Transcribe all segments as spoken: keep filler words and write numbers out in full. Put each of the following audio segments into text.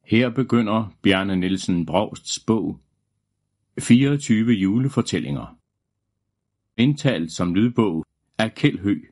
Her begynder Bjarne Nielsen Brovsts bog fireogtyve julefortællinger. Indtalt som lydbog af Kjeld Høegh.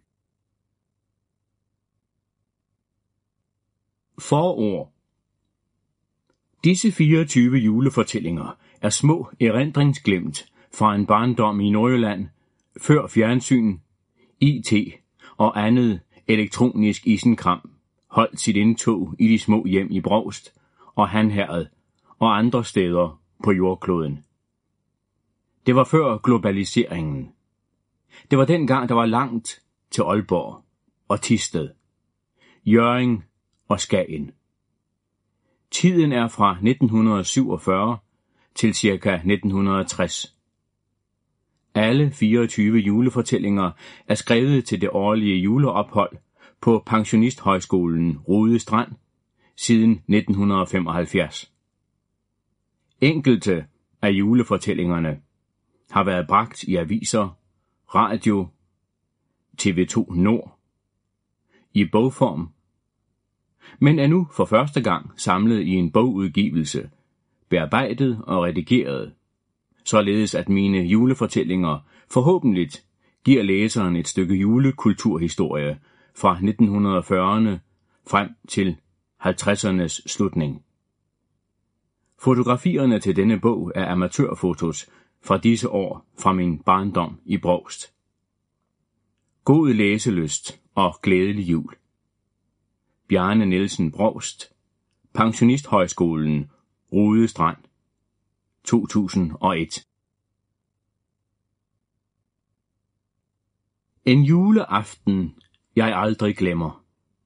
Forord. Disse fireogtyve julefortællinger er små erindringsglimt fra en barndom i Nordjylland, før fjernsyn, I T og andet elektronisk isenkram holdt sit indtog i de små hjem i Brovst og Han Herred og andre steder på jordkloden. Det var før globaliseringen. Det var dengang, der var langt til Aalborg og Thisted, Hjørring og Skagen. Tiden er fra nitten syvogfyrre til ca. nitten tres. Alle fireogtyve julefortællinger er skrevet til det årlige juleophold på Pensionisthøjskolen Rude Strand siden nitten femoghalvfjerds. Enkelte af julefortællingerne har været bragt i aviser, radio, T V to Nord, i bogform, men er nu for første gang samlet i en bogudgivelse, bearbejdet og redigeret, således at mine julefortællinger forhåbentlig giver læseren et stykke julekulturhistorie fra nitten fyrrerne frem til halvtredsernes slutning. Fotografierne til denne bog er amatørfotos fra disse år fra min barndom i Brovst. God læselyst og glædelig jul. Bjarne Nielsen Brovst, Pensionisthøjskolen Rude Strand, to tusind og et. En juleaften, jeg aldrig glemmer.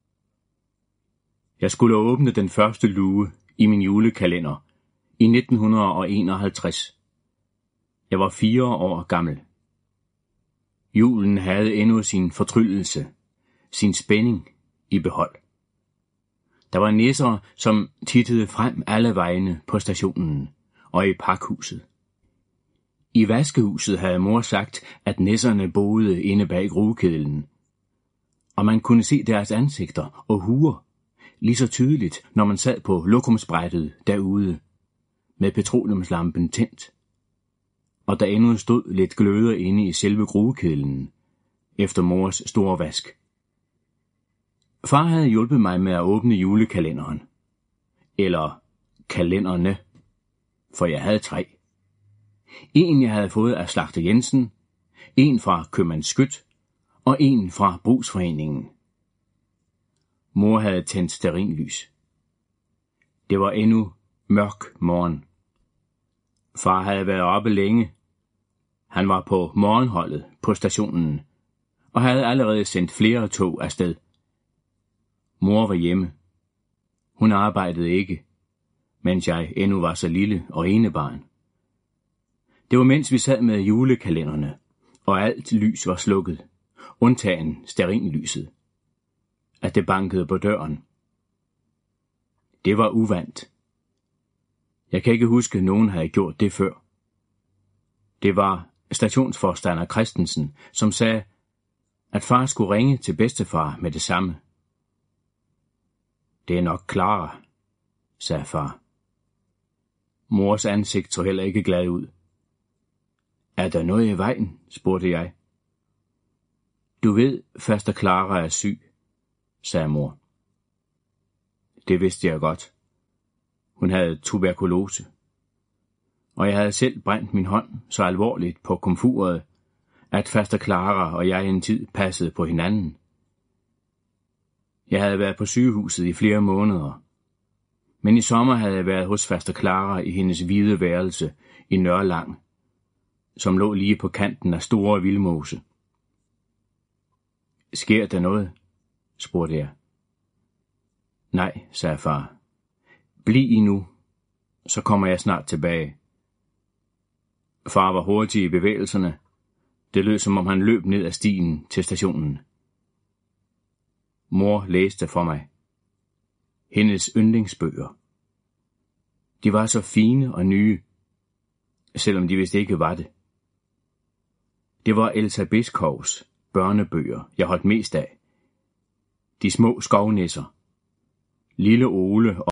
Jeg skulle åbne den første luge i min julekalender i nitten enoghalvtreds. Jeg var fire år gammel. Julen havde endnu sin fortryllelse, sin spænding i behold. Der var nisser, som tittede frem alle vegne på stationen og i pakhuset. I vaskehuset havde mor sagt, at nisserne boede inde bag gruekedlen, og man kunne se deres ansigter og huer lige så tydeligt, når man sad på lokumsbrættet derude med petroleumslampen tændt, og der endnu stod lidt gløder inde i selve gruekedlen efter mors store vask. Far havde hjulpet mig med at åbne julekalenderen, eller kalenderne, for jeg havde tre. En jeg havde fået af Slagter Jensen, en fra Købmands Skyt og en fra Brugsforeningen. Mor havde tændt stearinlys. Det var endnu mørk morgen. Far havde været oppe længe. Han var på morgenholdet på stationen og havde allerede sendt flere tog afsted. Mor var hjemme. Hun arbejdede ikke, mens jeg endnu var så lille og enebarn. Det var mens vi sad med julekalenderne, og alt lys var slukket, undtagen stearinlyset, at det bankede på døren. Det var uvant. Jeg kan ikke huske, at nogen havde gjort det før. Det var stationsforstander Christensen, som sagde, at far skulle ringe til bedstefar med det samme. Det er nok Clara, sagde far. Mors ansigt så heller ikke glad ud. Er der noget i vejen, spurgte jeg. Du ved, faster Clara er syg, sagde mor. Det vidste jeg godt. Hun havde tuberkulose, og jeg havde selv brændt min hånd så alvorligt på komfuret, at faster Clara og jeg en tid passede på hinanden. Jeg havde været på sygehuset i flere måneder, men i sommer havde jeg været hos faster Clara i hendes hvide værelse i Nørrelang, som lå lige på kanten af Store Vildmose. Sker der noget? Spurgte jeg. Nej, sagde far. Bliv I nu, så kommer jeg snart tilbage. Far var hurtig i bevægelserne. Det lød, som om han løb ned ad stien til stationen. Mor læste for mig. Hendes yndlingsbøger. De var så fine og nye, selvom de vist ikke var det. Det var Elsa Biskovs børnebøger, jeg holdt mest af. De små skovnisser. Lille Ole